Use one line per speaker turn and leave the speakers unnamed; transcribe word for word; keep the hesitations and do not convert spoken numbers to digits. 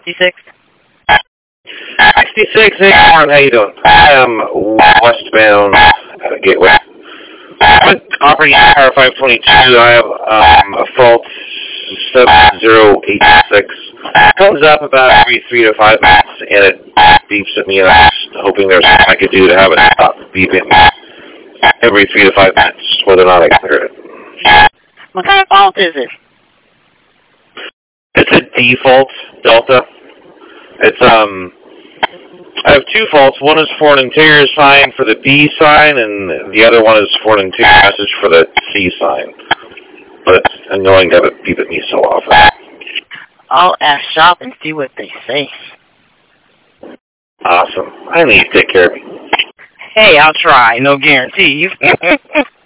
sixty-six?
sixty-six, hey, Warren, how you doing? I am westbound at a gateway. Operating Power five twenty-two, I have um, a fault seven zero eight six. It comes up about every three to five minutes, and it beeps at me, and I'm just hoping there's something I could do to have it stop beeping every three to five minutes, whether or not I can hear it.
What kind of fault is it?
It's a default Delta. It's, um, I have two faults. One is for an interior sign for the B sign, and the other one is for an interior message for the C sign. But it's annoying to have it beep at me so often.
I'll ask Shop and see what they say.
Awesome. I need to take care of you.
Hey, I'll try. No guarantees.